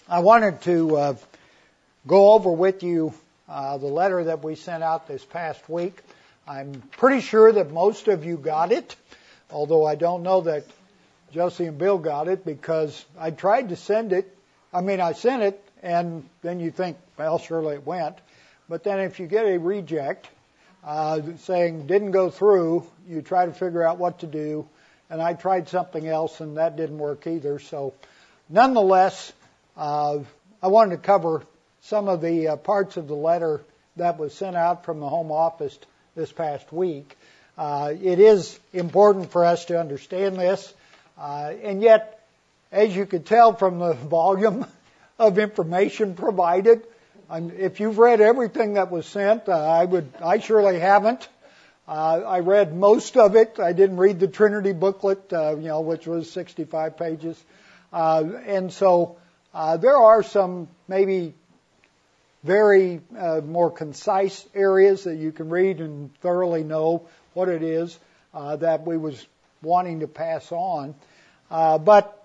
I wanted to go over with you the letter that we sent out this past week. I'm pretty sure that most of you got it, although I don't know that Josie and Bill got it because I tried to send it. I sent it, and then you think, well, surely it went. But then if you get a reject saying didn't go through, you try to figure out what to do. And I tried something else, and that didn't work either. So nonetheless, I wanted to cover some of the parts of the letter that was sent out from the home office this past week. It is important for us to understand this. And yet, as you could tell from the volume of information provided, if you've read everything that was sent, I surely haven't. I read most of it. I didn't read the Trinity booklet, which was 65 pages. And so there are some maybe very more concise areas that you can read and thoroughly know what it is that we was wanting to pass on. But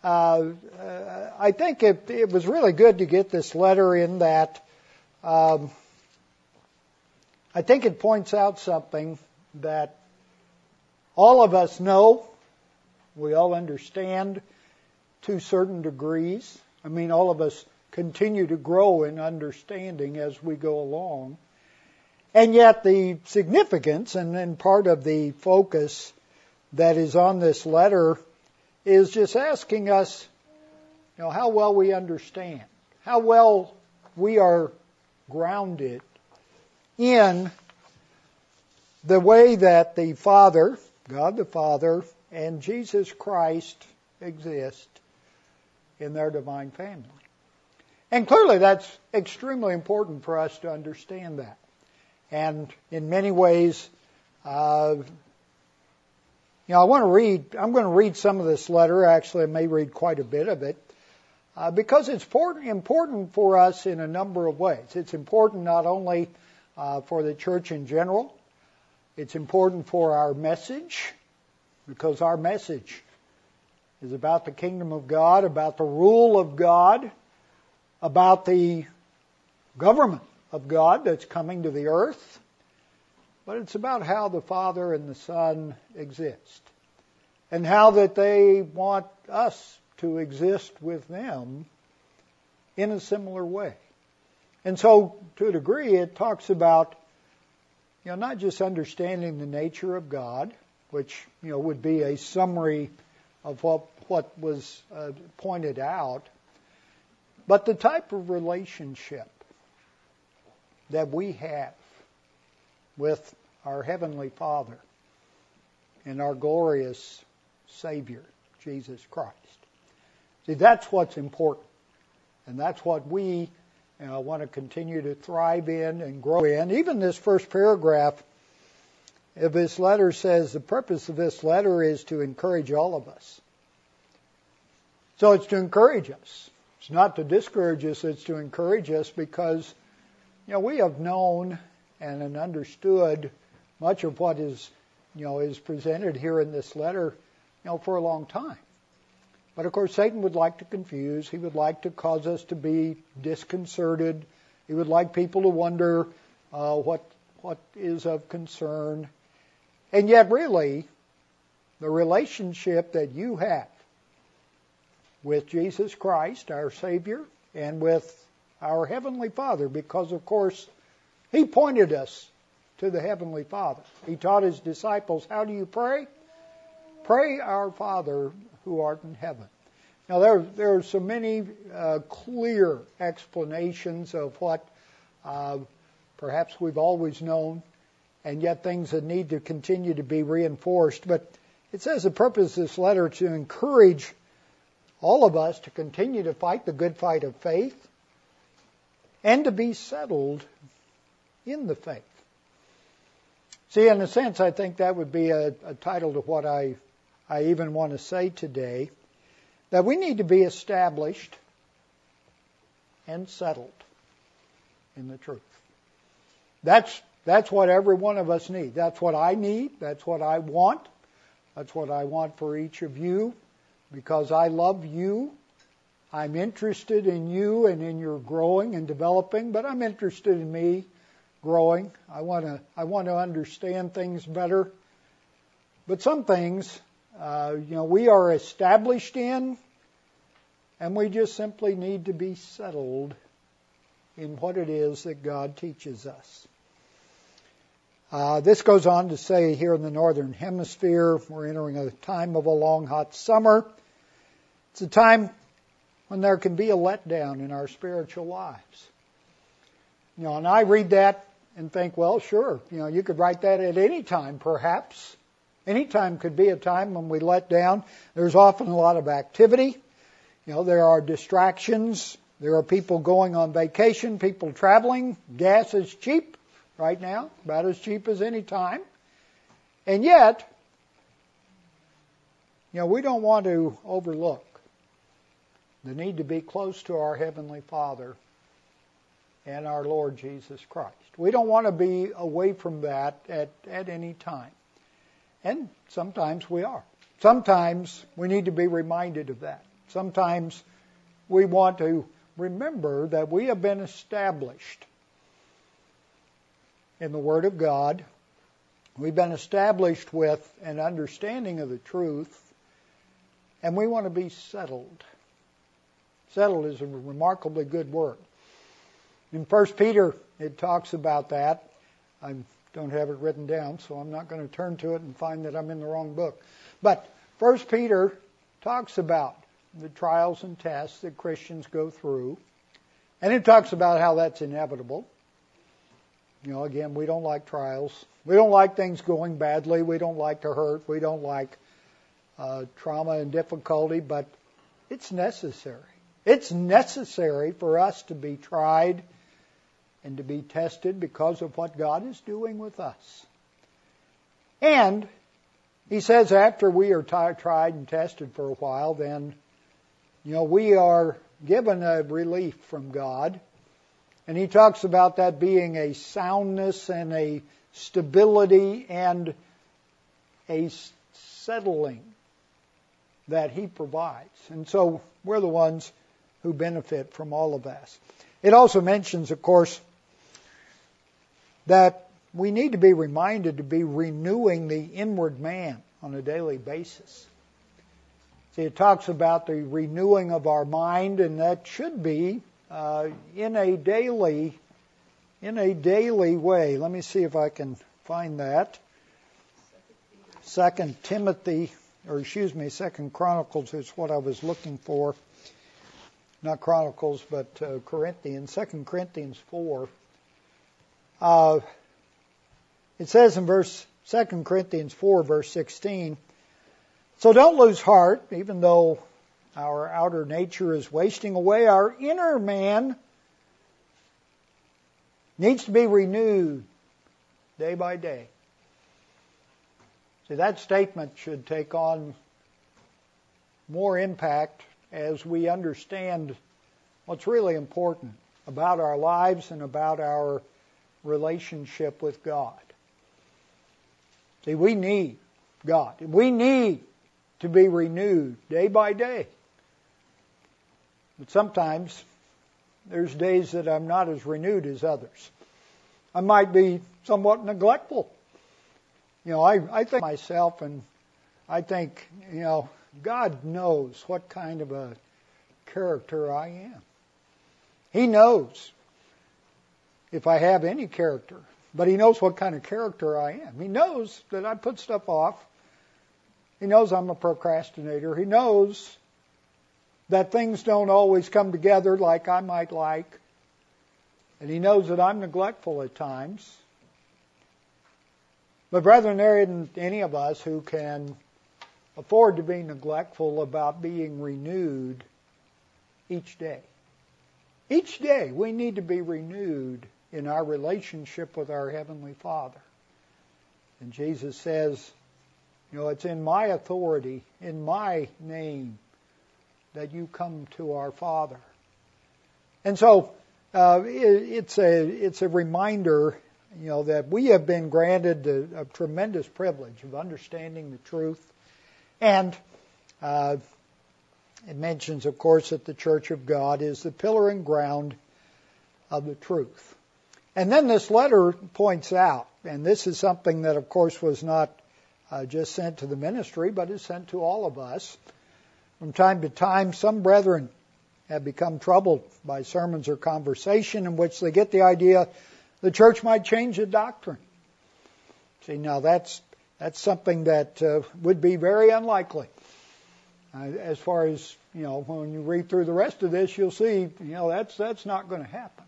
I think it was really good to get this letter in that I think it points out something that all of us know, we all understand to certain degrees. All of us continue to grow in understanding as we go along. And yet the significance and part of the focus that is on this letter is just asking us, how well we understand, how well we are grounded in the way that the Father, God the Father, and Jesus Christ exist in their divine family. And clearly that's extremely important for us to understand that. And in many ways, I'm going to read some of this letter. Actually, I may read quite a bit of it. Because it's important for us in a number of ways. It's important not only for the church in general. It's important for our message, because our message is about the kingdom of God, about the rule of God, about the government of God that's coming to the earth. But it's about how the Father and the Son exist, and how that they want us to exist with them in a similar way. And so, to a degree, it talks about, not just understanding the nature of God, which, would be a summary of what was pointed out, but the type of relationship that we have with our Heavenly Father and our glorious Savior, Jesus Christ. See, that's what's important, and that's what we want to continue to thrive in and grow in. Even this first paragraph of this letter says the purpose of this letter is to encourage all of us. So it's to encourage us. It's not to discourage us, it's to encourage us because, we have known and understood much of what is presented here in this letter, for a long time. But of course, Satan would like to confuse. He would like to cause us to be disconcerted. He would like people to wonder what is of concern. And yet, really, the relationship that you have with Jesus Christ, our Savior, and with our Heavenly Father, because, of course, He pointed us to the Heavenly Father. He taught His disciples, how do you pray? Pray, our Father who art in heaven. Now, there are so many clear explanations of what perhaps we've always known, and yet things that need to continue to be reinforced. But it says the purpose of this letter to encourage all of us to continue to fight the good fight of faith and to be settled in the faith. See, in a sense, I think that would be a title to what I even want to say today, that we need to be established and settled in the truth. That's what every one of us need. That's what I need. That's what I want. That's what I want for each of you, because I love you. I'm interested in you and in your growing and developing, but I'm interested in me growing. I want to understand things better. But some things, we are established in, and we just simply need to be settled in what it is that God teaches us. This goes on to say here in the Northern Hemisphere, we're entering a time of a long, hot summer. It's a time when there can be a letdown in our spiritual lives. And I read that and think, well, sure, you could write that at any time, perhaps. Any time could be a time when we let down. There's often a lot of activity. There are distractions. There are people going on vacation, people traveling. Gas is cheap right now, about as cheap as any time. And yet, we don't want to overlook the need to be close to our Heavenly Father and our Lord Jesus Christ. We don't want to be away from that at any time. And sometimes we are. Sometimes we need to be reminded of that. Sometimes we want to remember that we have been established in the Word of God. We've been established with an understanding of the truth, and we want to be settled. Settled is a remarkably good word. In 1 Peter, it talks about that. I don't have it written down, so I'm not going to turn to it and find that I'm in the wrong book. But 1 Peter talks about the trials and tests that Christians go through, and it talks about how that's inevitable. Again, we don't like trials. We don't like things going badly. We don't like to hurt. We don't like trauma and difficulty, but it's necessary. It's necessary for us to be tried and to be tested because of what God is doing with us. And he says after we are tried and tested for a while, then, we are given a relief from God. And he talks about that being a soundness and a stability and a settling that he provides. And so we're the ones who benefit from all of that. It also mentions, of course, that we need to be reminded to be renewing the inward man on a daily basis. See, it talks about the renewing of our mind, and that should be in a daily way. Let me see if I can find that. 2 Chronicles is what I was looking for. Not Chronicles, but Corinthians, 2 Corinthians 4. It says in 2 Corinthians 4, verse 16, so don't lose heart, even though our outer nature is wasting away. Our inner man needs to be renewed day by day. See, that statement should take on more impact as we understand what's really important about our lives and about our relationship with God. See, we need God. We need to be renewed day by day. But sometimes there's days that I'm not as renewed as others. I might be somewhat neglectful. I think myself, and I think, God knows what kind of a character I am. He knows if I have any character, but He knows what kind of character I am. He knows that I put stuff off. He knows I'm a procrastinator. He knows that things don't always come together like I might like. And He knows that I'm neglectful at times. But brethren, there isn't any of us who can afford to be neglectful about being renewed each day. Each day we need to be renewed in our relationship with our Heavenly Father. And Jesus says, it's in my authority, in my name, that you come to our Father. And so it's a reminder, that we have been granted a tremendous privilege of understanding the truth. And it mentions, of course, that the Church of God is the pillar and ground of the truth. And then this letter points out, and this is something that, of course, was not just sent to the ministry, but is sent to all of us. From time to time, some brethren have become troubled by sermons or conversation in which they get the idea the church might change the doctrine. See, now that's something that would be very unlikely. As far as, when you read through the rest of this, you'll see, that's not going to happen.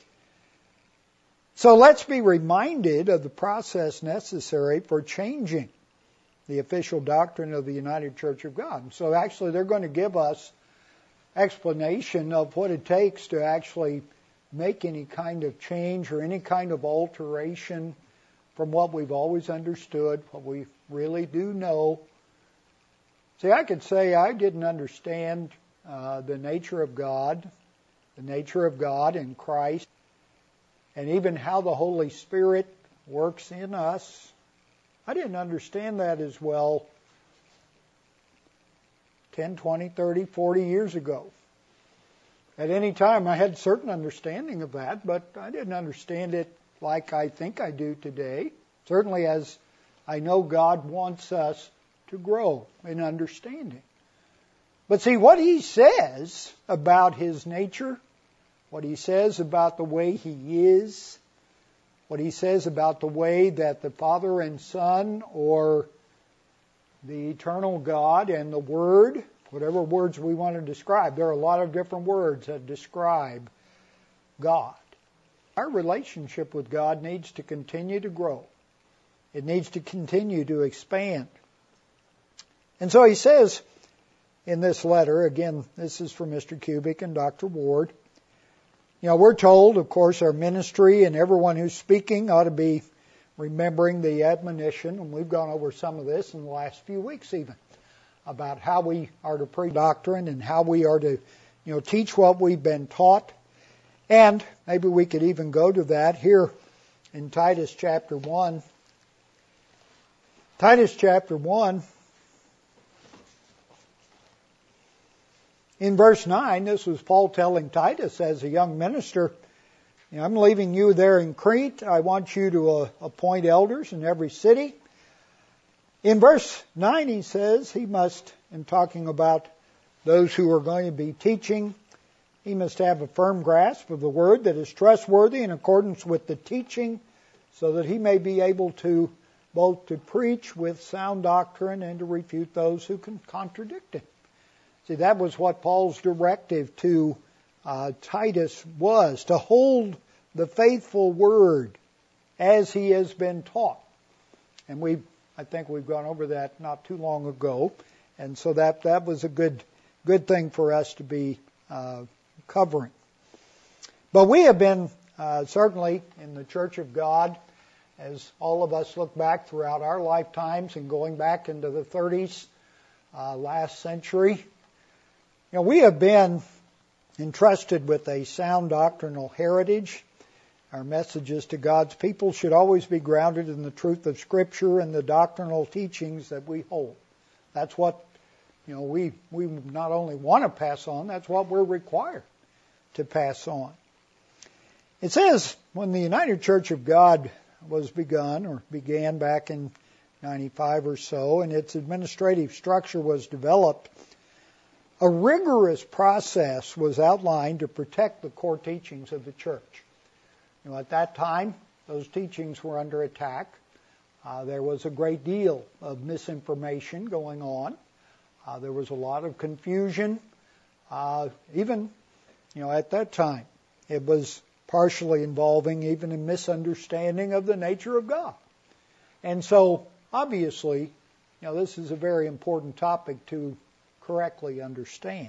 So let's be reminded of the process necessary for changing the official doctrine of the United Church of God. So actually they're going to give us explanation of what it takes to actually make any kind of change or any kind of alteration from what we've always understood, what we really do know. See, I could say I didn't understand the nature of God in Christ, and even how the Holy Spirit works in us. I didn't understand that as well 10, 20, 30, 40 years ago. At any time, I had certain understanding of that, but I didn't understand it like I think I do today. Certainly as I know God wants us to grow in understanding. But see, what He says about His nature, what He says about the way He is, what He says about the way that the Father and Son, or the eternal God and the Word, whatever words we want to describe, there are a lot of different words that describe God. Our relationship with God needs to continue to grow. It needs to continue to expand. And so he says in this letter, again, this is from Mr. Kubik and Dr. Ward, we're told, of course, our ministry and everyone who's speaking ought to be remembering the admonition, and we've gone over some of this in the last few weeks even, about how we are to preach doctrine and how we are to, teach what we've been taught. And maybe we could even go to that here in Titus chapter 1. Titus chapter 1, in verse 9, this was Paul telling Titus as a young minister, I'm leaving you there in Crete. I want you to appoint elders in every city. In verse 9 he says he must, in talking about those who are going to be teaching, he must have a firm grasp of the word that is trustworthy in accordance with the teaching, so that he may be able to both to preach with sound doctrine and to refute those who can contradict it. See, that was what Paul's directive to Titus was, to hold the faithful word as he has been taught. And I think we've gone over that not too long ago, and so that was a good thing for us to be covering. But we have been certainly in the Church of God, as all of us look back throughout our lifetimes and going back into the 30s, last century, we have been entrusted with a sound doctrinal heritage. Our messages to God's people should always be grounded in the truth of Scripture and the doctrinal teachings that we hold. That's what we not only want to pass on, that's what we're required to pass on. It says when the United Church of God was began back in 95 or so, and its administrative structure was developed, a rigorous process was outlined to protect the core teachings of the church. At that time, those teachings were under attack. There was a great deal of misinformation going on. There was a lot of confusion. Even, at that time, it was partially involving even a misunderstanding of the nature of God. And so, obviously, this is a very important topic to correctly understand.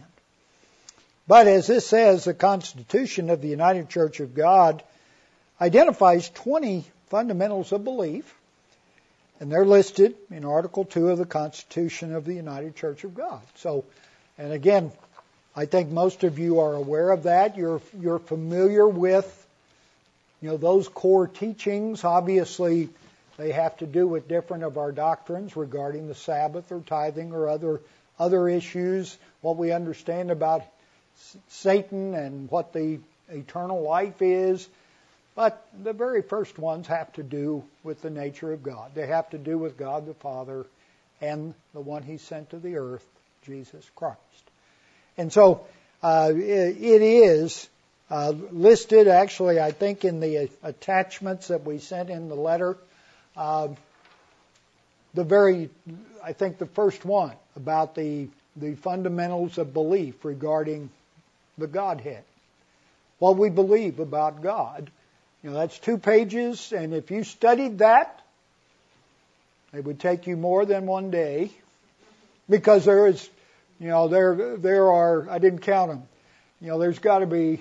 But as this says, the Constitution of the United Church of God identifies 20 fundamentals of belief, and they're listed in Article 2 of the Constitution of the United Church of God. So, and again, I think most of you are aware of that. You're familiar with, those core teachings. Obviously, they have to do with different of our doctrines regarding the Sabbath or tithing or other other issues, what we understand about Satan and what the eternal life is. But the very first ones have to do with the nature of God. They have to do with God the Father and the one He sent to the earth, Jesus Christ. And so it is listed, actually, I think, in the attachments that we sent in the letter. I think the first one about the fundamentals of belief regarding the Godhead. What we believe about God. That's 2 pages, and if you studied that, it would take you more than one day, because there are, I didn't count them, there's got to be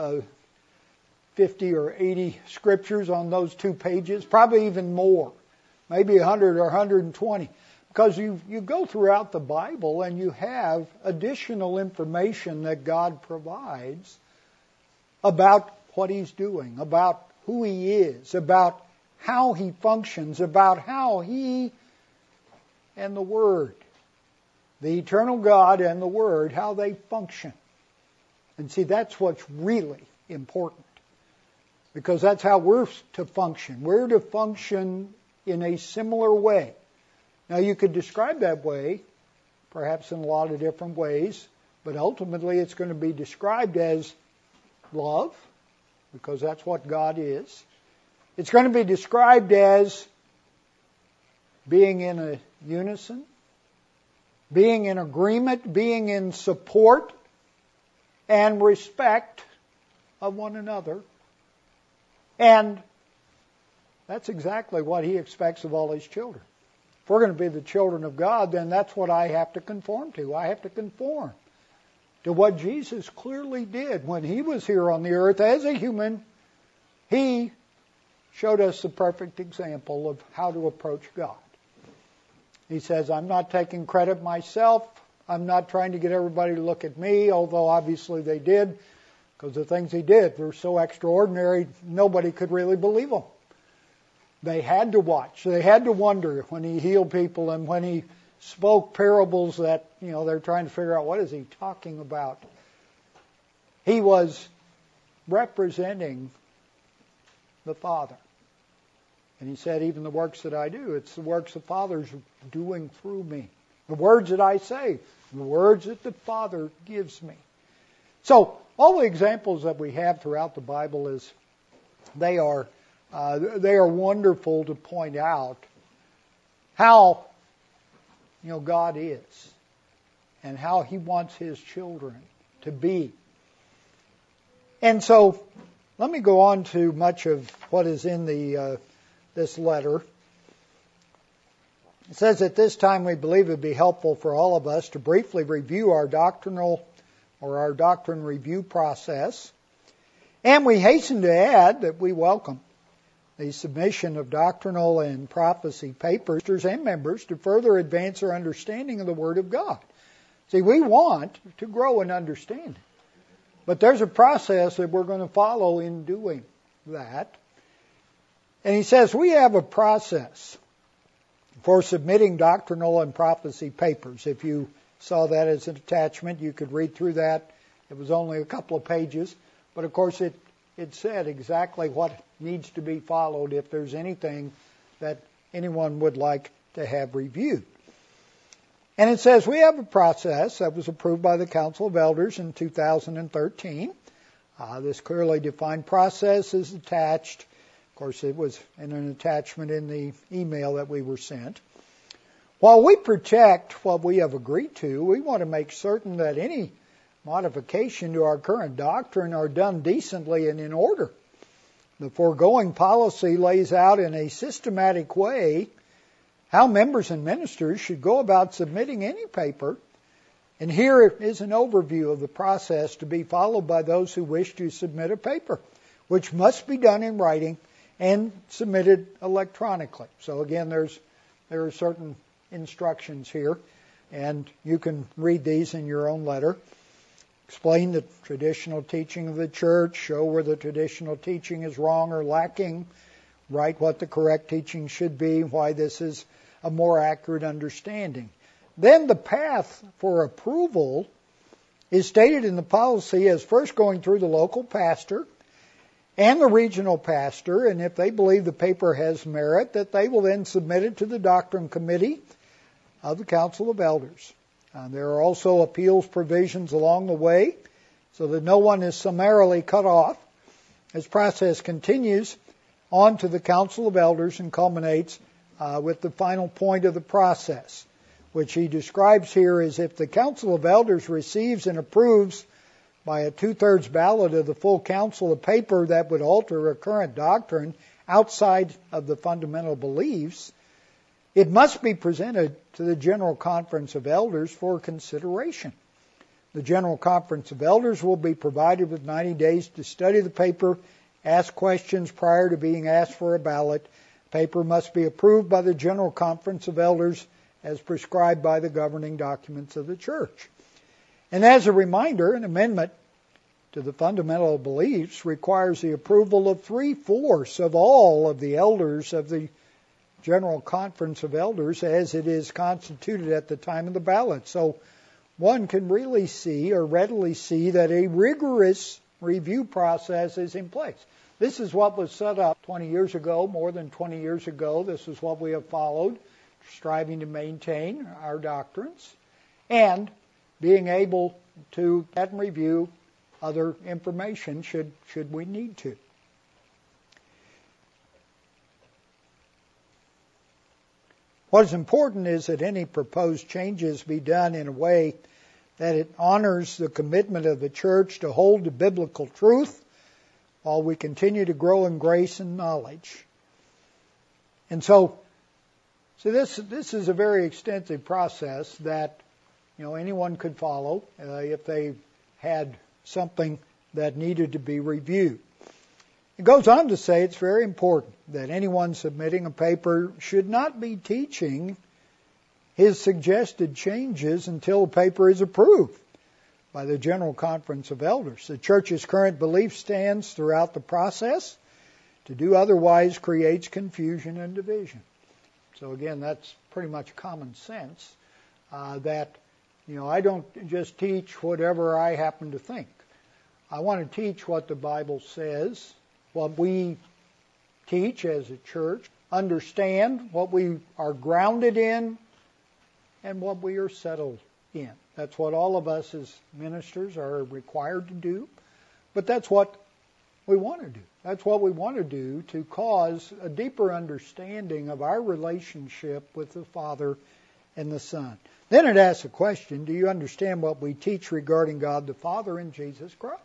50 or 80 scriptures on those 2 pages, probably even more, maybe 100 or 120, because you go throughout the Bible and you have additional information that God provides about what He's doing, about who He is, about how He functions, about how He and the Word, the eternal God and the Word, how they function. And see, that's what's really important, because that's how we're to function. We're to function in a similar way. Now, you could describe that way, perhaps in a lot of different ways, but ultimately it's going to be described as love, because that's what God is. It's going to be described as being in a unison, being in agreement, being in support and respect of one another. And that's exactly what He expects of all His children. If we're going to be the children of God, then that's what I have to conform to. I have to conform to what Jesus clearly did when He was here on the earth as a human. He showed us the perfect example of how to approach God. He says, I'm not taking credit myself. I'm not trying to get everybody to look at me, although obviously they did, because the things He did were so extraordinary, nobody could really believe them. They had to watch. They had to wonder when He healed people and when He spoke parables that, they're trying to figure out, what is He talking about? He was representing the Father. And He said, even the works that I do, it's the works the Father's doing through me. The words that I say, the words that the Father gives me. So, all the examples that we have throughout the Bible they are wonderful to point out how God is and how He wants His children to be. And so, let me go on to much of what is in this letter. It says, at this time we believe it would be helpful for all of us to briefly review our doctrine review process. And we hasten to add that we welcome the submission of doctrinal and prophecy papers and members to further advance our understanding of the Word of God. See, we want to grow in understanding. But there's a process that we're going to follow in doing that. And he says we have a process for submitting doctrinal and prophecy papers. If you saw that as an attachment, you could read through that. It was only a couple of pages. But of course it said exactly what needs to be followed if there's anything that anyone would like to have reviewed. And it says we have a process that was approved by the Council of Elders in 2013. This clearly defined process is attached. Of course, it was in an attachment in the email that we were sent. While we protect what we have agreed to, we want to make certain that any modification to our current doctrine are done decently and in order. The foregoing policy lays out in a systematic way how members and ministers should go about submitting any paper. And here is an overview of the process to be followed by those who wish to submit a paper, which must be done in writing and submitted electronically. So again, there are certain instructions here, and you can read these in your own letter. Explain the traditional teaching of the church, show where the traditional teaching is wrong or lacking, write what the correct teaching should be, why this is a more accurate understanding. then the path for approval is stated in the policy as first going through the local pastor and the regional pastor, and if they believe the paper has merit, that they will then submit it to the doctrine committee of the Council of Elders. There are also appeals provisions along the way so that no one is summarily cut off. This process continues on to the Council of Elders and culminates with the final point of the process, which he describes here as if the Council of Elders receives and approves by a 2/3 ballot of the full council a paper that would alter a current doctrine outside of the fundamental beliefs, it must be presented to the General Conference of Elders for consideration. The General Conference of Elders will be provided with 90 days to study the paper, ask questions prior to being asked for a ballot. Paper must be approved by the General Conference of Elders as prescribed by the governing documents of the church. And as a reminder, an amendment to the fundamental beliefs requires the approval of 3/4 of all of the elders of the General Conference of Elders as it is constituted at the time of the ballot. So one can really see or readily see that a rigorous review process is in place. This is what was set up 20 years ago, more than 20 years ago. This is what we have followed, striving to maintain our doctrines and being able to get and review other information should we need to. What is important is that any proposed changes be done in a way that it honors the commitment of the church to hold to biblical truth while we continue to grow in grace and knowledge. And so this is a very extensive process that anyone could follow if they had something that needed to be reviewed. It goes on to say it's very important that anyone submitting a paper should not be teaching his suggested changes until the paper is approved by the General Conference of Elders. The church's current belief stands throughout the process. To do otherwise creates confusion and division. So again, that's pretty much common sense that I don't just teach whatever I happen to think. I want to teach what the Bible says, what we teach as a church, understand what we are grounded in, and what we are settled in. That's what all of us as ministers are required to do, but that's what we want to do. That's what we want to do to cause a deeper understanding of our relationship with the Father and the Son. Then it asks a question, do you understand what we teach regarding God the Father and Jesus Christ?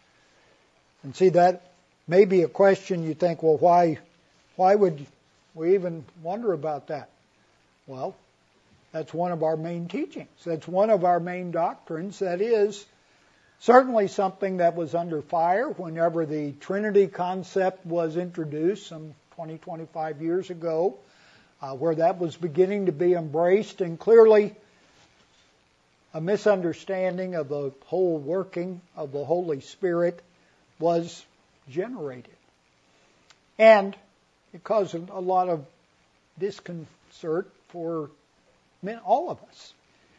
And see, that may be a question you think, well, why would we even wonder about that? Well, that's one of our main teachings. That's one of our main doctrines. That is certainly something that was under fire whenever the Trinity concept was introduced some 20, 25 years ago, where that was beginning to be embraced, and clearly a misunderstanding of the whole working of the Holy Spirit was generated. And it caused a lot of disconcert for all of us.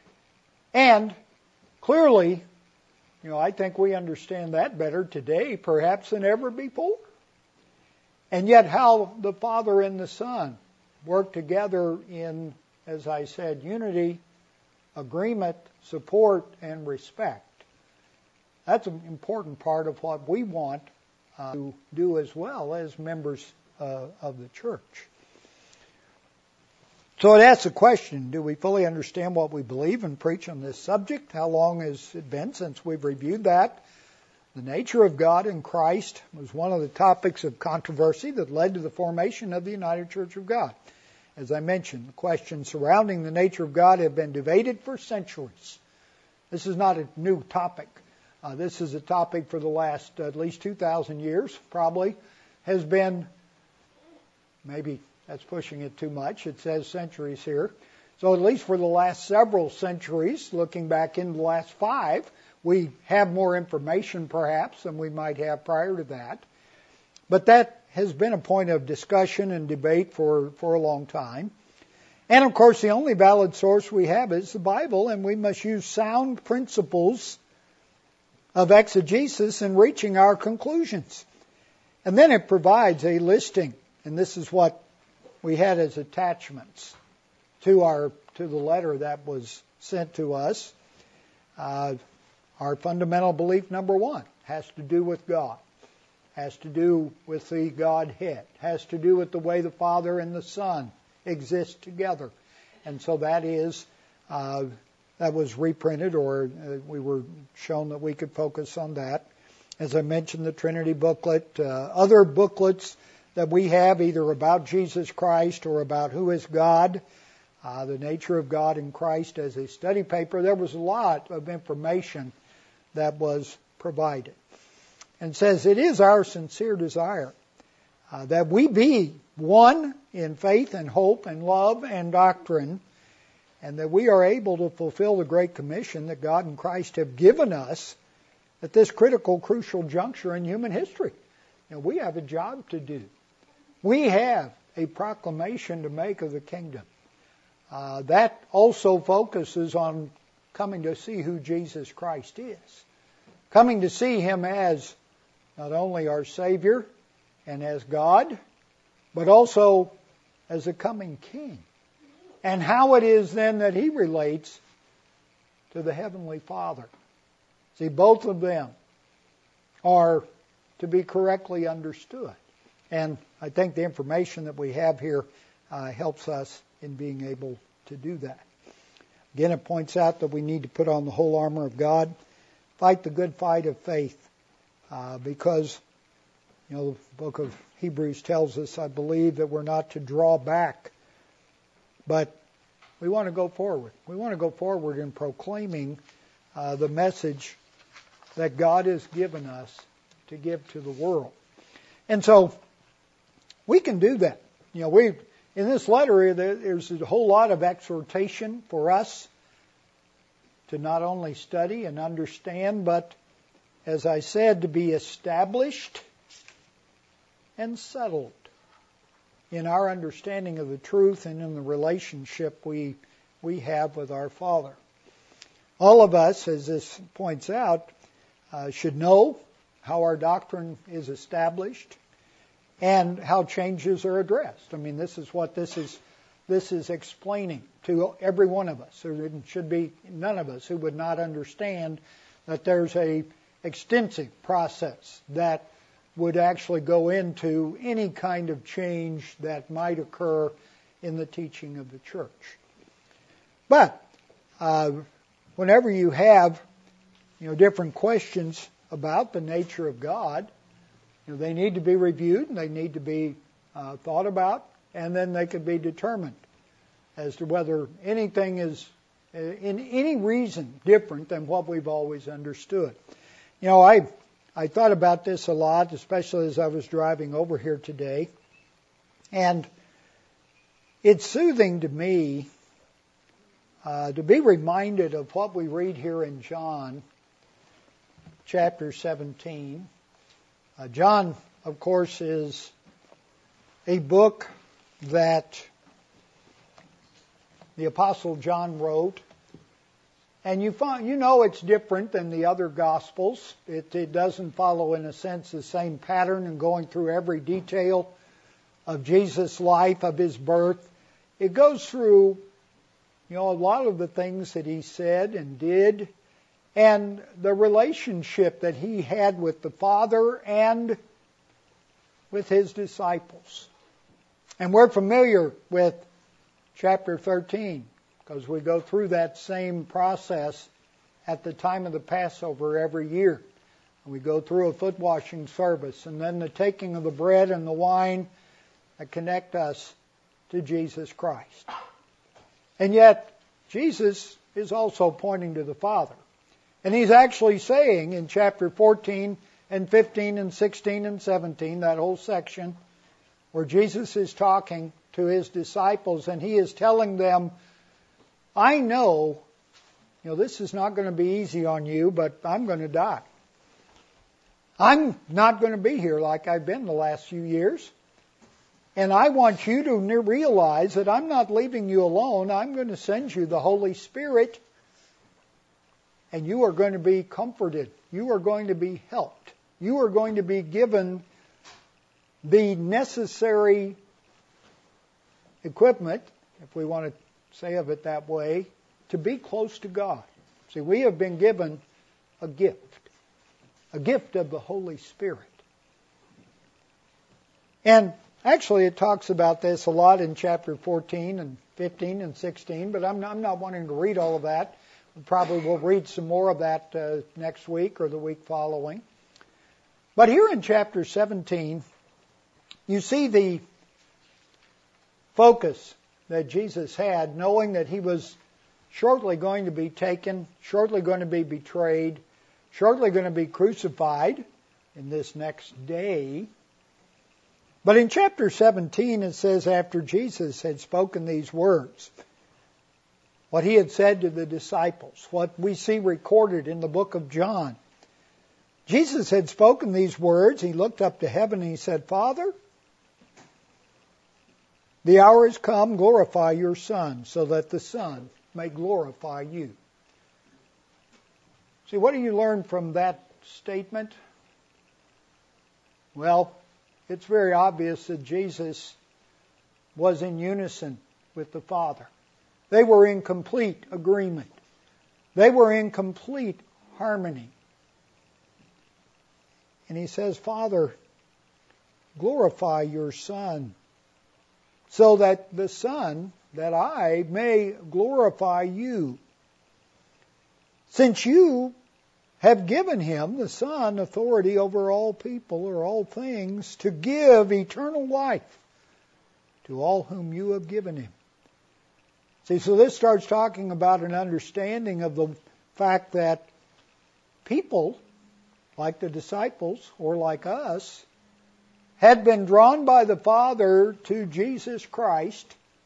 And clearly, I think we understand that better today perhaps than ever before. And yet how the Father and the Son work together in, as I said, unity, agreement, support, and respect. That's an important part of what we want to do as well as members of the church. So it asks the question, do we fully understand what we believe and preach on this subject? How long has it been since we've reviewed that? The nature of God in Christ was one of the topics of controversy that led to the formation of the United Church of God. As I mentioned, the questions surrounding the nature of God have been debated for centuries. This is not a new topic. This is a topic for the last at least 2,000 years, probably, has been, maybe that's pushing it too much. It says centuries here. So at least for the last several centuries, looking back in the last 5, we have more information perhaps than we might have prior to that. But that has been a point of discussion and debate for a long time. And of course, the only valid source we have is the Bible, and we must use sound principles of exegesis in reaching our conclusions. And then it provides a listing, and this is what we had as attachments to the letter that was sent to us. Our fundamental belief, number one, has to do with God, has to do with the Godhead, has to do with the way the Father and the Son exist together. And so that was reprinted, or we were shown that we could focus on that. As I mentioned, the Trinity booklet, other booklets that we have either about Jesus Christ or about who is God, the nature of God in Christ as a study paper. There was a lot of information that was provided. And it says, it is our sincere desire that we be one in faith and hope and love and doctrine, and that we are able to fulfill the great commission that God and Christ have given us at this critical, crucial juncture in human history. We have a job to do. We have a proclamation to make of the kingdom. That also focuses on coming to see who Jesus Christ is. Coming to see Him as not only our Savior and as God, but also as a coming King. And how it is then that He relates to the Heavenly Father. See, both of them are to be correctly understood. And I think the information that we have here helps us in being able to do that. Again, it points out that we need to put on the whole armor of God, fight the good fight of faith, because the book of Hebrews tells us, I believe, that we're not to draw back, but we want to go forward. We want to go forward in proclaiming the message that God has given us to give to the world. And so we can do that. In this letter, there's a whole lot of exhortation for us to not only study and understand, but, as I said, to be established and settled in our understanding of the truth and in the relationship we have with our Father. All of us, as this points out, should know how our doctrine is established and how changes are addressed. I mean, this is what this is explaining to every one of us. There should be none of us who would not understand that there's a extensive process that would actually go into any kind of change that might occur in the teaching of the church. But whenever you have different questions about the nature of God, they need to be reviewed and they need to be thought about, and then they could be determined as to whether anything is in any reason different than what we've always understood. I thought about this a lot, especially as I was driving over here today, and it's soothing to me to be reminded of what we read here in John chapter 17. John, of course, is a book that the Apostle John wrote. And it's different than the other Gospels. It doesn't follow, in a sense, the same pattern and going through every detail of Jesus' life, of His birth. It goes through, a lot of the things that He said and did, and the relationship that He had with the Father and with His disciples. And we're familiar with chapter 13, because we go through that same process at the time of the Passover every year. We go through a foot washing service, and then the taking of the bread and the wine that connect us to Jesus Christ. And yet, Jesus is also pointing to the Father. And He's actually saying in chapter 14 and 15 and 16 and 17, that whole section, where Jesus is talking to His disciples, and He is telling them, I know, this is not going to be easy on you, but I'm going to die. I'm not going to be here like I've been the last few years. And I want you to realize that I'm not leaving you alone. I'm going to send you the Holy Spirit, and you are going to be comforted. You are going to be helped. You are going to be given the necessary equipment, if we want to say of it that way, to be close to God. See, we have been given a gift of the Holy Spirit. And actually it talks about this a lot in chapter 14 and 15 and 16, but I'm not wanting to read all of that. We probably will read some more of that next week or the week following. But here in chapter 17, you see the focus that Jesus had, knowing that he was shortly going to be taken, shortly going to be betrayed, shortly going to be crucified in this next day. But in chapter 17 it says, after Jesus had spoken these words, what he had said to the disciples, what we see recorded in the book of John. Jesus had spoken these words, he looked up to heaven and he said, Father, the hour has come, glorify your Son, so that the Son may glorify you. See, what do you learn from that statement? Well, it's very obvious that Jesus was in unison with the Father. They were in complete agreement. They were in complete harmony. And he says, Father, glorify your Son, so that the Son, that I may glorify you. Since you have given him, the Son, authority over all people or all things, to give eternal life to all whom you have given him. See, so this starts talking about an understanding of the fact that people, like the disciples or like us, had been drawn by the Father to Jesus Christ,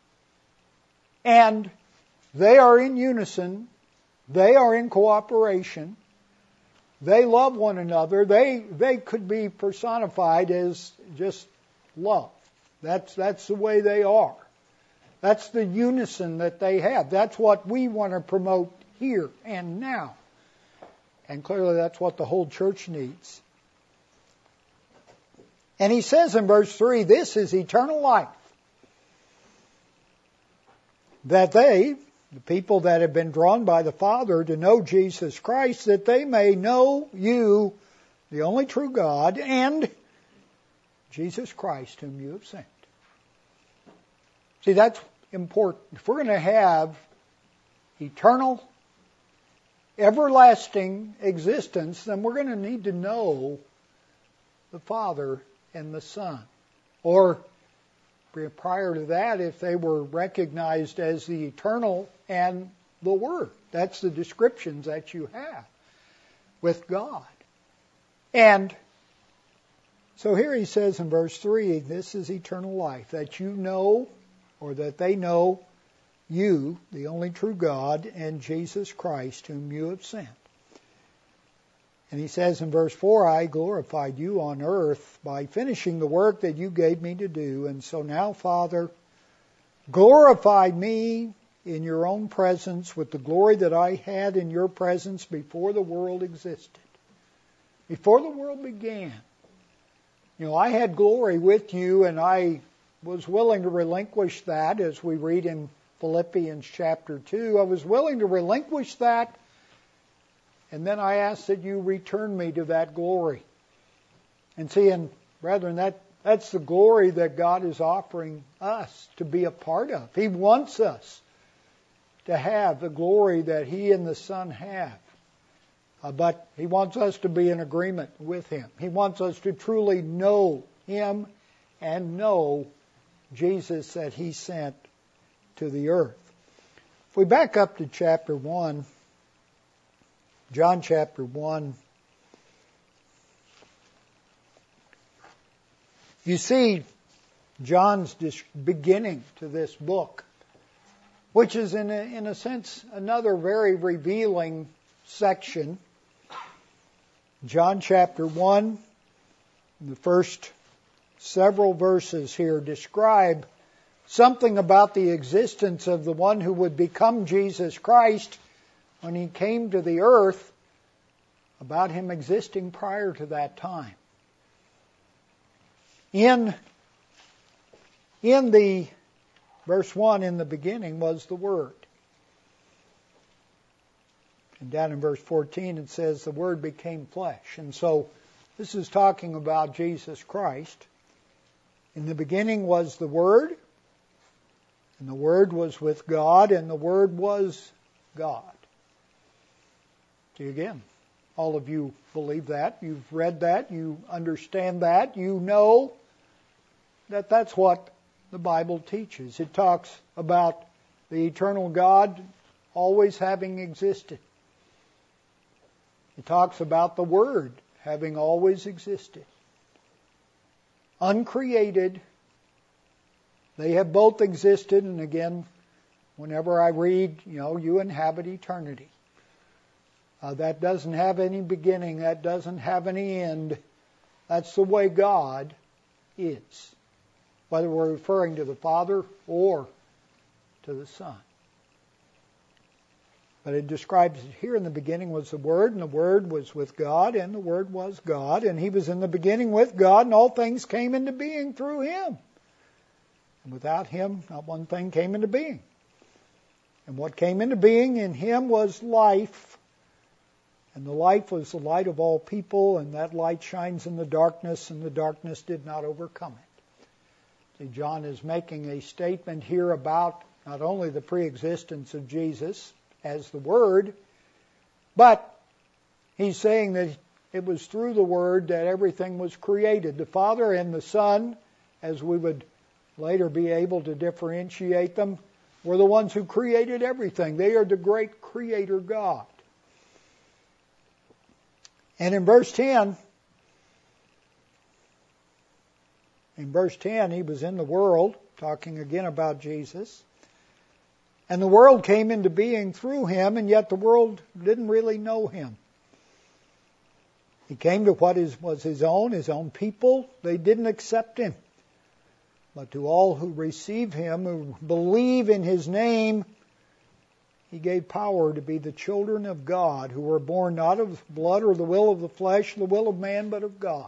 and they are in unison, they are in cooperation, they love one another, they could be personified as just love. That's the way they are. That's the unison that they have. That's what we want to promote here and now. And clearly that's what the whole church needs. And he says in verse 3, this is eternal life. That they, the people that have been drawn by the Father to know Jesus Christ, that they may know you, the only true God, and Jesus Christ whom you have sent. See, that's important. If we're going to have eternal, everlasting existence, then we're going to need to know the Father and the Son. Or prior to that, if they were recognized as the eternal and the Word. That's the descriptions that you have with God. And so here he says in verse 3, this is eternal life, that you know, or that they know you, the only true God, and Jesus Christ, whom you have sent. And he says in verse 4, I glorified you on earth by finishing the work that you gave me to do. And so now, Father, glorify me in your own presence with the glory that I had in your presence before the world existed. Before the world began. You know, I had glory with you, and I was willing to relinquish that, as we read in Philippians chapter 2. I was willing to relinquish that. And then I ask that you return me to that glory. And see, and brethren, that's the glory that God is offering us to be a part of. He wants us to have the glory that He and the Son have. But He wants us to be in agreement with Him. He wants us to truly know Him and know Jesus that He sent to the earth. If we back up to chapter 1, John chapter 1, you see John's beginning to this book, which is in a sense another very revealing section. John chapter 1, the first several verses here describe something about the existence of the one who would become Jesus Christ when he came to the earth, about him existing prior to that time. In the verse 1, in the beginning was the Word. And down in verse 14 it says the Word became flesh. And so this is talking about Jesus Christ. In the beginning was the Word, and the Word was with God, and the Word was God. See again, all of you believe that, you've read that, you understand that, you know that that's what the Bible teaches. It talks about the eternal God always having existed. It talks about the Word having always existed. Uncreated, they have both existed, and again, whenever I read, you inhabit eternity. That doesn't have any beginning, that doesn't have any end. That's the way God is, whether we're referring to the Father or to the Son. But it describes it here, in the beginning was the Word, and the Word was with God, and the Word was God, and He was in the beginning with God, and all things came into being through Him. And without Him, not one thing came into being. And what came into being in Him was life, and the life was the light of all people, and that light shines in the darkness, and the darkness did not overcome it. See, John is making a statement here about not only the preexistence of Jesus as the Word, but he's saying that it was through the Word that everything was created. The Father and the Son, as we would later be able to differentiate them, were the ones who created everything. They are the great Creator God. And in verse 10, he was in the world, talking again about Jesus. And the world came into being through Him, and yet the world didn't really know Him. He came to what was His own people. They didn't accept Him. But to all who receive Him, who believe in His name, He gave power to be the children of God, who were born not of blood or the will of the flesh, the will of man, but of God.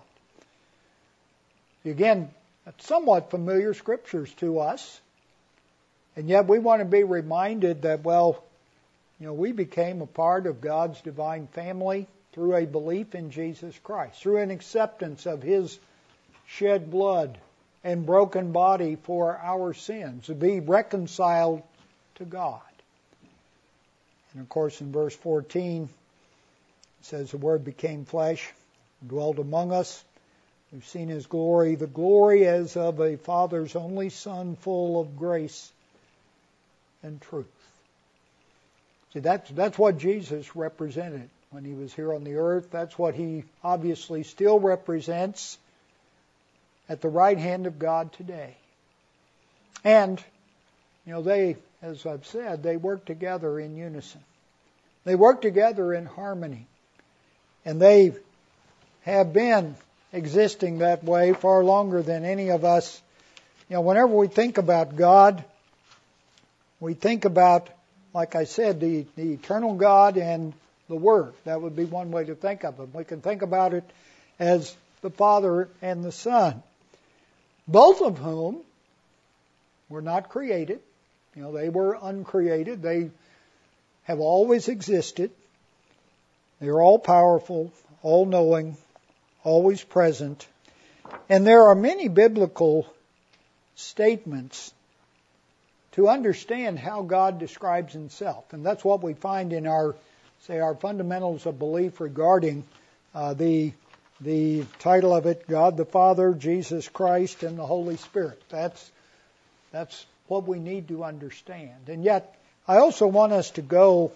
Again, that's somewhat familiar scriptures to us. And yet we want to be reminded that, we became a part of God's divine family through a belief in Jesus Christ, through an acceptance of His shed blood and broken body for our sins, to be reconciled to God. And of course in verse 14, it says the Word became flesh, dwelt among us. We've seen His glory, the glory as of a Father's only Son, full of grace and truth. See, that's what Jesus represented when He was here on the earth. That's what He obviously still represents at the right hand of God today. And, they, as I've said, they work together in unison. They work together in harmony. And they have been existing that way far longer than any of us. Whenever we think about God, we think about, like I said, the eternal God and the Word. That would be one way to think of Him. We can think about it as the Father and the Son, both of whom were not created. They were uncreated. They have always existed. They're all powerful, all knowing, always present. And there are many biblical statements to understand how God describes Himself. And that's what we find in our fundamentals of belief regarding the title of it, God the Father, Jesus Christ, and the Holy Spirit. That's what we need to understand. And yet, I also want us to go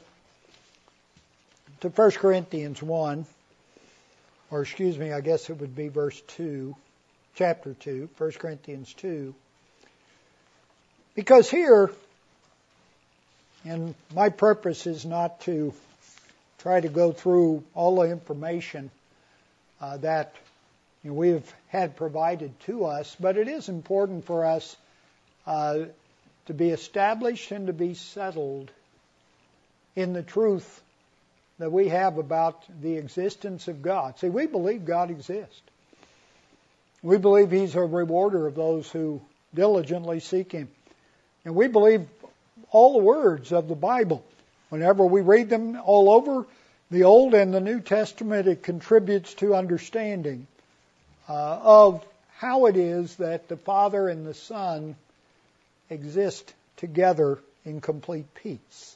to 1 Corinthians 1, or I guess it would be verse 2, chapter 2, 1 Corinthians 2. Because here, and my purpose is not to try to go through all the information that we have had provided to us, but it is important for us to be established and to be settled in the truth that we have about the existence of God. See, we believe God exists. We believe He's a rewarder of those who diligently seek Him. And we believe all the words of the Bible. Whenever we read them all over the Old and the New Testament, it contributes to understanding of how it is that the Father and the Son exist together in complete peace.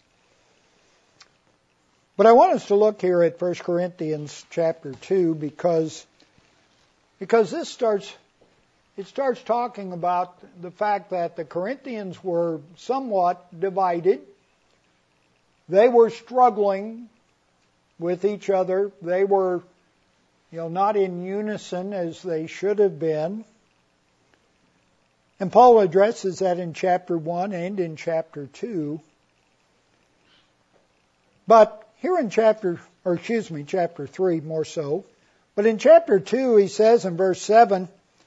But I want us to look here at 1 Corinthians chapter 2 because this starts talking about the fact that the Corinthians were somewhat divided. They were struggling with each other. They were, not in unison as they should have been. And Paul addresses that in chapter 1 and in chapter 2. But here in chapter 3 more so. But in chapter 2 he says in verse 7,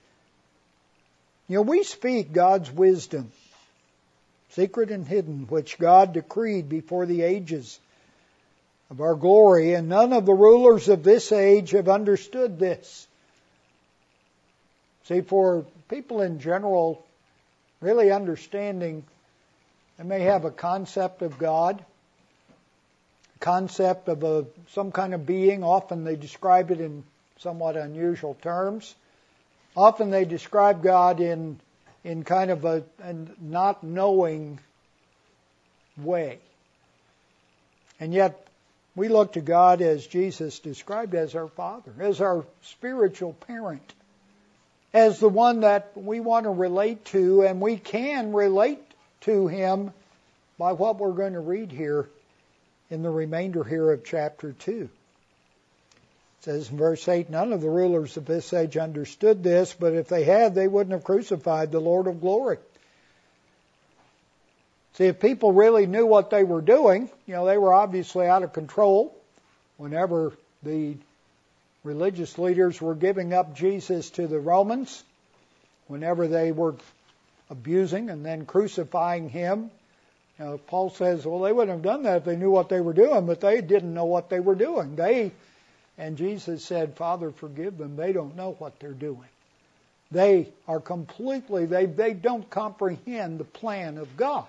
we speak God's wisdom, secret and hidden, which God decreed before the ages of our glory, and none of the rulers of this age have understood this. See, for people in general, really understanding, they may have a concept of God, a concept of some kind of being. Often they describe it in somewhat unusual terms. Often they describe God in kind of a not knowing way. And yet we look to God as Jesus described, as our Father, as our spiritual parent, as the one that we want to relate to, and we can relate to Him by what we're going to read here in the remainder here of chapter 2. It says in verse 8, none of the rulers of this age understood this, but if they had, they wouldn't have crucified the Lord of glory. See, if people really knew what they were doing, they were obviously out of control. Whenever the religious leaders were giving up Jesus to the Romans, whenever they were abusing and then crucifying Him, Paul says, well, they wouldn't have done that if they knew what they were doing, but they didn't know what they were doing. And Jesus said, Father, forgive them. They don't know what they're doing. They are completely, they don't comprehend the plan of God.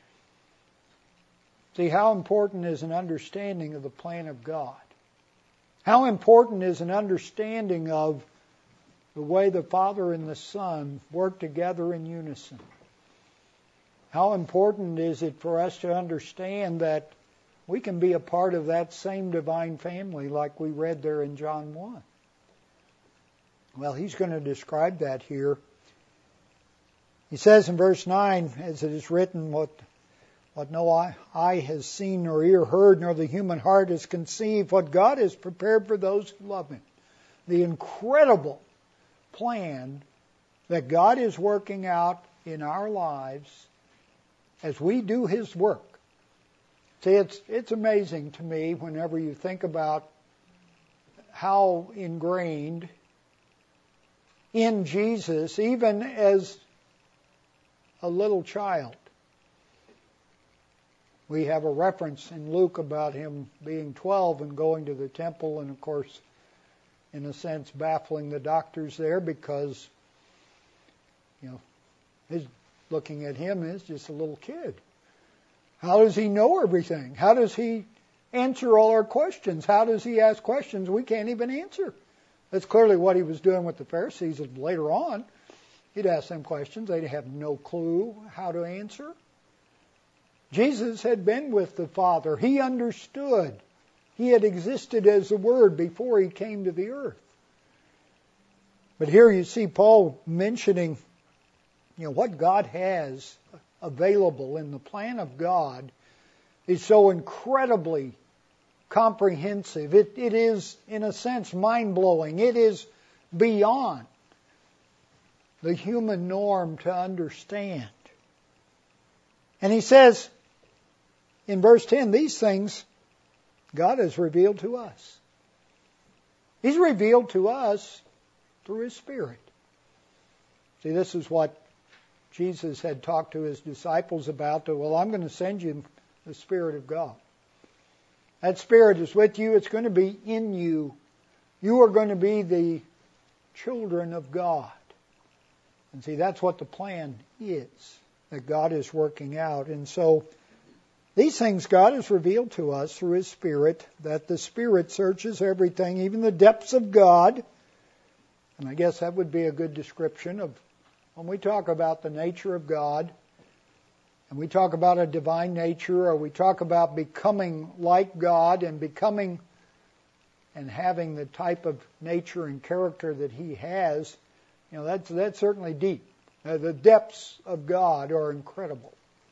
See, how important is an understanding of the plan of God? How important is an understanding of the way the Father and the Son work together in unison? How important is it for us to understand that we can be a part of that same divine family like we read there in John 1? Well, he's going to describe that here. He says in verse 9, as it is written, what no eye has seen nor ear heard, nor the human heart has conceived, what God has prepared for those who love Him. The incredible plan that God is working out in our lives as we do His work. See, it's amazing to me whenever you think about how ingrained in Jesus, even as a little child. We have a reference in Luke about Him being 12 and going to the temple, and of course, in a sense, baffling the doctors there because, looking at Him as just a little kid. How does He know everything? How does He answer all our questions? How does He ask questions we can't even answer? That's clearly what He was doing with the Pharisees later on. He'd ask them questions they'd have no clue how to answer. Jesus had been with the Father. He understood. He had existed as the Word before He came to the earth. But here you see Paul mentioning, what God has available in the plan of God is so incredibly comprehensive. It is, in a sense, mind-blowing. It is beyond the human norm to understand. And he says in verse 10, these things God has revealed to us. He's revealed to us through His Spirit. See, this is what Jesus had talked to His disciples about. Well, I'm going to send you the Spirit of God. That Spirit is with you. It's going to be in you. You are going to be the children of God. And see, that's what the plan is, that God is working out. And so, these things God has revealed to us through His Spirit, that the Spirit searches everything, even the depths of God. And I guess that would be a good description of when we talk about the nature of God, and we talk about a divine nature, or we talk about becoming like God and becoming and having the type of nature and character that He has, that's certainly deep. The depths of God are incredible.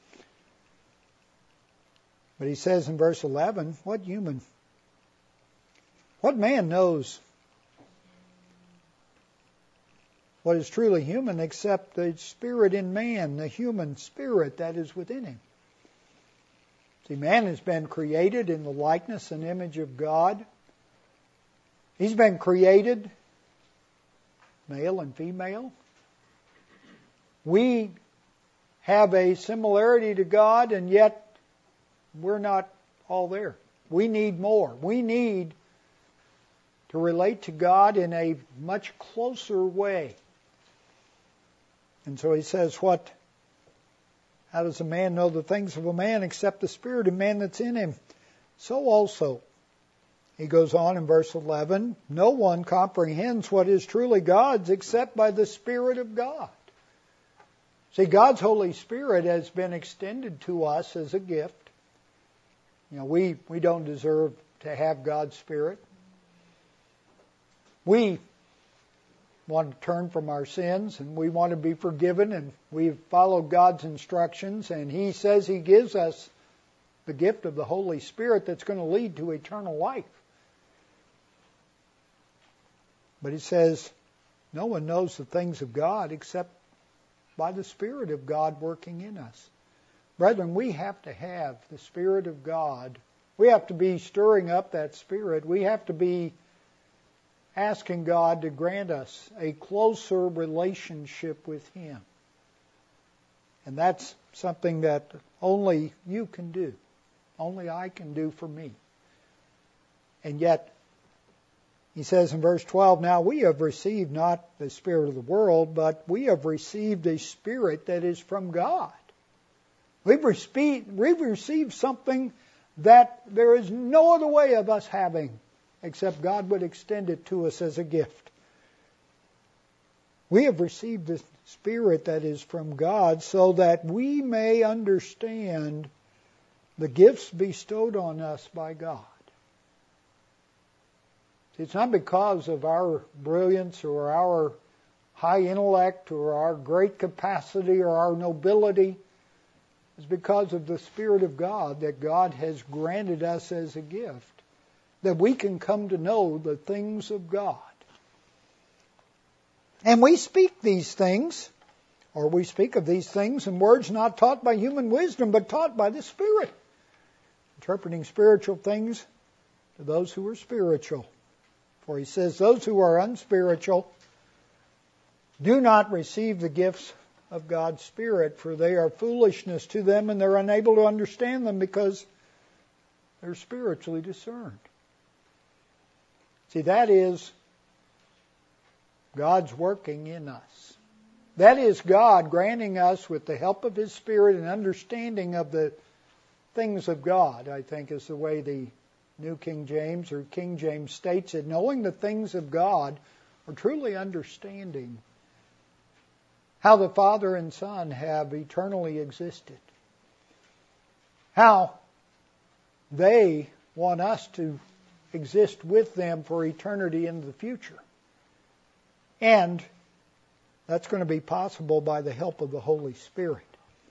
But He says in verse 11, what man knows what is truly human except the spirit in man, the human spirit that is within him? See, man has been created in the likeness and image of God. He's been created male and female. We have a similarity to God, and yet we're not all there. We need more. We need to relate to God in a much closer way. And so He says, how does a man know the things of a man except the spirit of man that's in him? So also, he goes on in verse 11, no one comprehends what is truly God's except by the Spirit of God. See, God's Holy Spirit has been extended to us as a gift. We don't deserve to have God's Spirit. We want to turn from our sins, and we want to be forgiven, and we've followed God's instructions, and He says He gives us the gift of the Holy Spirit that's going to lead to eternal life. But He says, no one knows the things of God except by the Spirit of God working in us. Brethren, we have to have the Spirit of God. We have to be stirring up that Spirit. We have to be asking God to grant us a closer relationship with Him. And that's something that only you can do. Only I can do for me. And yet, He says in verse 12, now we have received not the spirit of the world, but we have received a Spirit that is from God. We've received something that there is no other way of us having except God would extend it to us as a gift. We have received the Spirit that is from God so that we may understand the gifts bestowed on us by God. It's not because of our brilliance or our high intellect or our great capacity or our nobility. It's because of the Spirit of God that God has granted us as a gift, that we can come to know the things of God. And we speak these things, or we speak of these things in words not taught by human wisdom, but taught by the Spirit, interpreting spiritual things to those who are spiritual. For He says, those who are unspiritual do not receive the gifts of God's Spirit, for they are foolishness to them, and they're unable to understand them because they're spiritually discerned. See, that is God's working in us. That is God granting us, with the help of His Spirit, an understanding of the things of God, I think is the way the New King James or King James states it, knowing the things of God, or truly understanding how the Father and Son have eternally existed. How they want us to exist with them for eternity into the future. And that's going to be possible by the help of the Holy Spirit.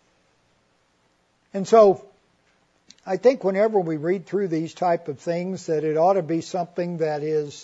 And so, I think whenever we read through these type of things, that it ought to be something that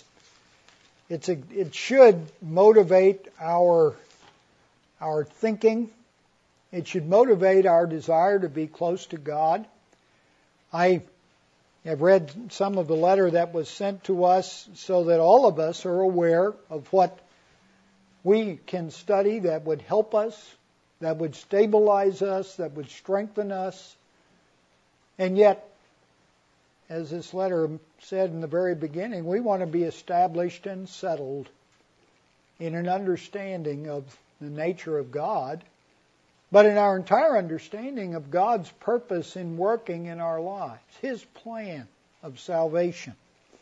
it should motivate our thinking. It should motivate our desire to be close to God. I have read some of the letter that was sent to us so that all of us are aware of what we can study that would help us, that would stabilize us, that would strengthen us. And yet, as this letter said in the very beginning, we want to be established and settled in an understanding of the nature of God, but in our entire understanding of God's purpose in working in our lives, His plan of salvation.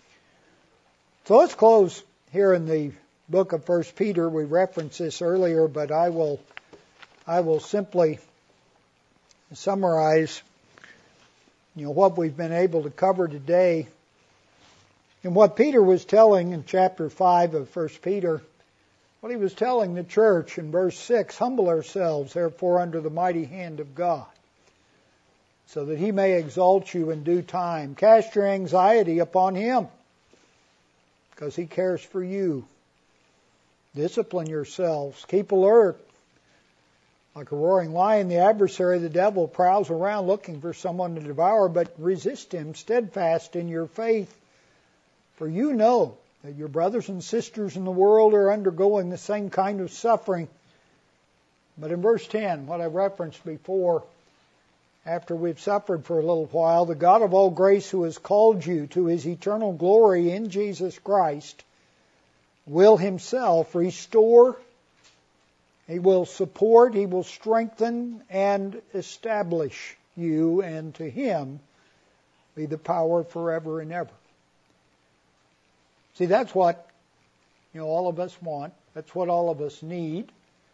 So let's close here in the book of 1 Peter. We referenced this earlier, but I will simply summarize what we've been able to cover today. And what Peter was telling in chapter 5 of 1 Peter, what he was telling the church in verse 6, humble ourselves, therefore, under the mighty hand of God, so that He may exalt you in due time. Cast your anxiety upon Him, because He cares for you. Discipline yourselves. Keep alert. Like a roaring lion, the adversary, the devil, prowls around looking for someone to devour, but resist him, steadfast in your faith. For you know that your brothers and sisters in the world are undergoing the same kind of suffering. But in verse 10, what I referenced before, after we've suffered for a little while, the God of all grace, who has called you to His eternal glory in Jesus Christ, will Himself restore, He will support, He will strengthen and establish you, and to Him be the power forever and ever. See, that's what all of us want. That's what all of us need.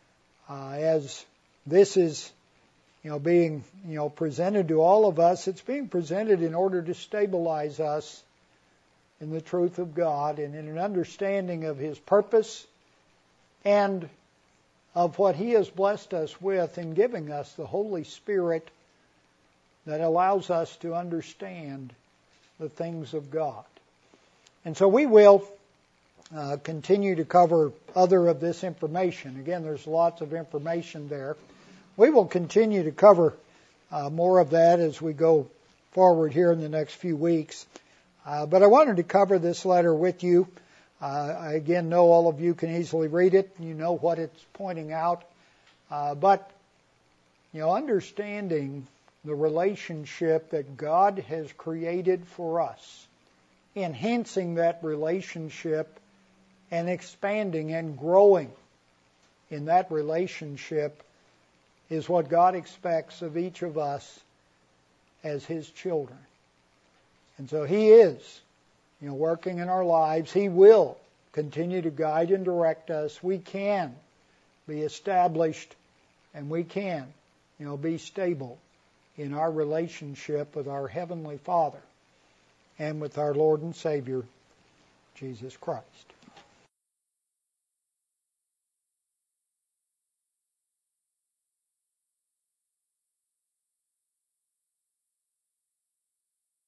As this is being presented to all of us, it's being presented in order to stabilize us in the truth of God and in an understanding of His purpose and of what He has blessed us with in giving us the Holy Spirit that allows us to understand the things of God. And so we will continue to cover other of this information. Again, there's lots of information there. We will continue to cover more of that as we go forward here in the next few weeks. But I wanted to cover this letter with you. I again know all of you can easily read it. You know what it's pointing out. But understanding the relationship that God has created for us, enhancing that relationship and expanding and growing in that relationship is what God expects of each of us as His children. And so He is, working in our lives. He will continue to guide and direct us. We can be established and we can, be stable in our relationship with our Heavenly Father and with our Lord and Savior, Jesus Christ.